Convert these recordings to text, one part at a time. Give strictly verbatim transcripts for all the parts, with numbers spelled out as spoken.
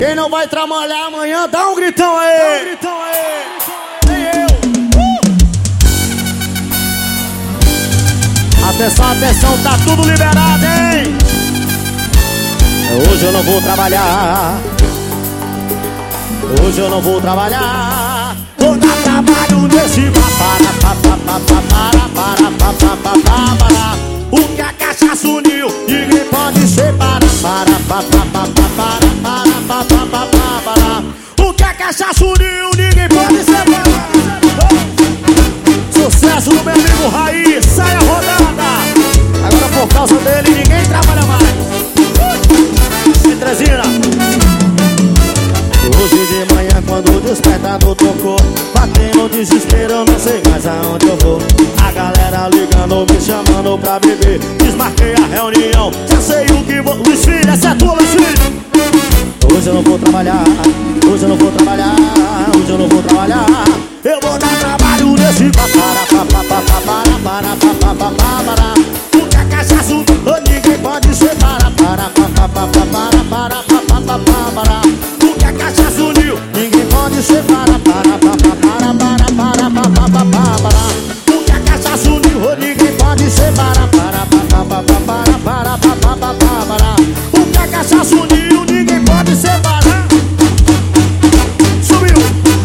Quem não vai trabalhar amanhã, dá um gritão aí! Dá um gritão aí! Nem eu! Uh! Atenção, atenção, tá tudo liberado, hein? Hoje eu não vou trabalhar. Hoje eu não vou trabalhar. Vou dar trabalho nesse para, para, para, para, para, para, para, para. O que a cachaça uniu, ninguém pode separar. Para, para, para, para, para, para, para, para. O que a cachaça uniu, ninguém pode separar. Sucesso do meu amigo Raiz, sai a rodada. Agora por causa dele ninguém trabalha mais. Teresina. Hoje de manhã quando o despertador tocou, batendo desespero, eu não sei mais aonde eu vou. A galera ligando, me chamando pra beber. Desmarquei a reunião, já sei o que vou. Luiz Filho, essa é tua, Luiz Filho. Hoje eu não vou trabalhar, hoje eu não vou trabalhar, hoje eu não vou trabalhar. Eu vou dar trabalho nesse para, para, para, para, para, para, para, para, para. Porque a cachaça ninguém pode separar. Para, para, para, para, para, para, para, para. Porque a cachaça uniu, ninguém pode separar. Para, para, para, para, para, para, para, para. Porque a cachaça uniu, ninguém pode separar. Para, para, para, para, para, para, para, para. Porque a cachaça uniu, ninguém pode separar. Subiu.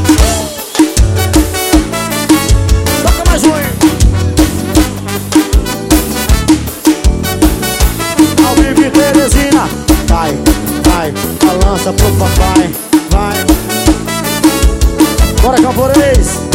Toca mais um, hein? Ao vivo em Teresina. Vai, vai, balança pro papai. Vai. Bora, Camponês.